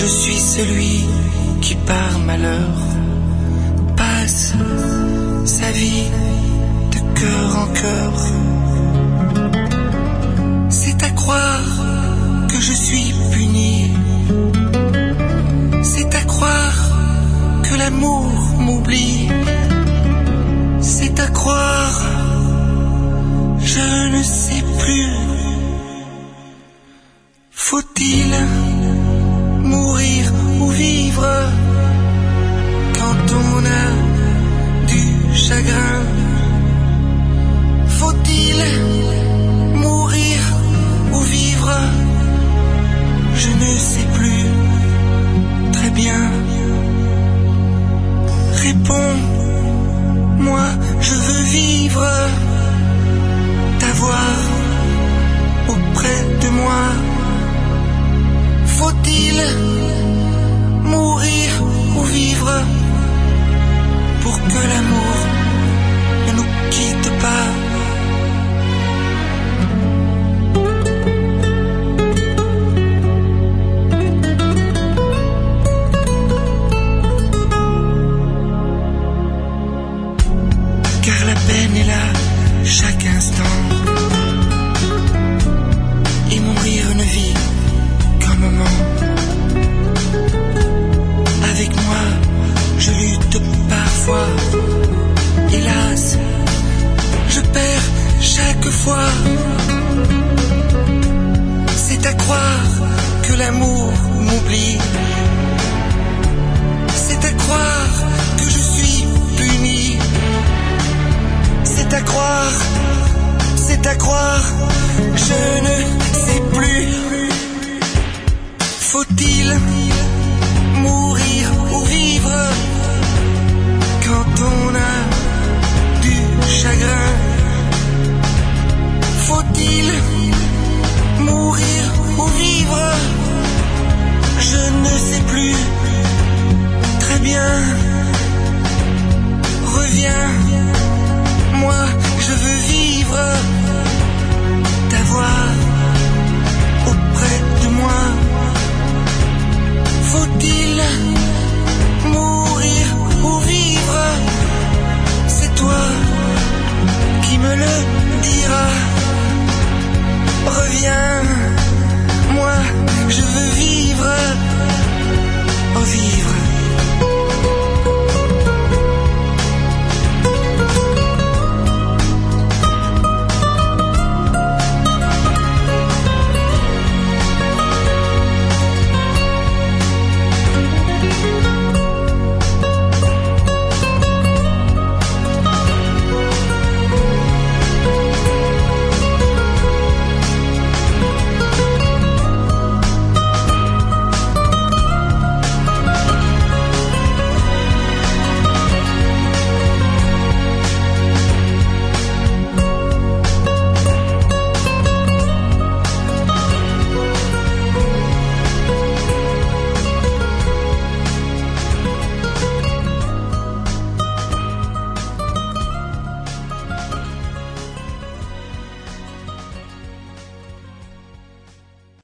je suis celui qui par malheur passe sa vie de cœur en cœur. C'est à croire que je suis puni, c'est à croire que l'amour m'oublie, c'est à croire, je ne sais plus. Faut-il mourir ou vivre quand on a du chagrin? Faut-il mourir ou vivre? Je ne sais plus très bien. Réponds, moi je veux vivre, t'avoir auprès de moi. Faut-il mourir ou vivre pour que l'amour ne nous quitte pas? Car la peine est là chaque instant et mourir une vie qu'un moment. Avec moi, je lutte parfois. Hélas, je perds chaque fois. C'est à croire que l'amour m'oublie. C'est à croire que je suis puni. C'est à croire, je ne sais plus.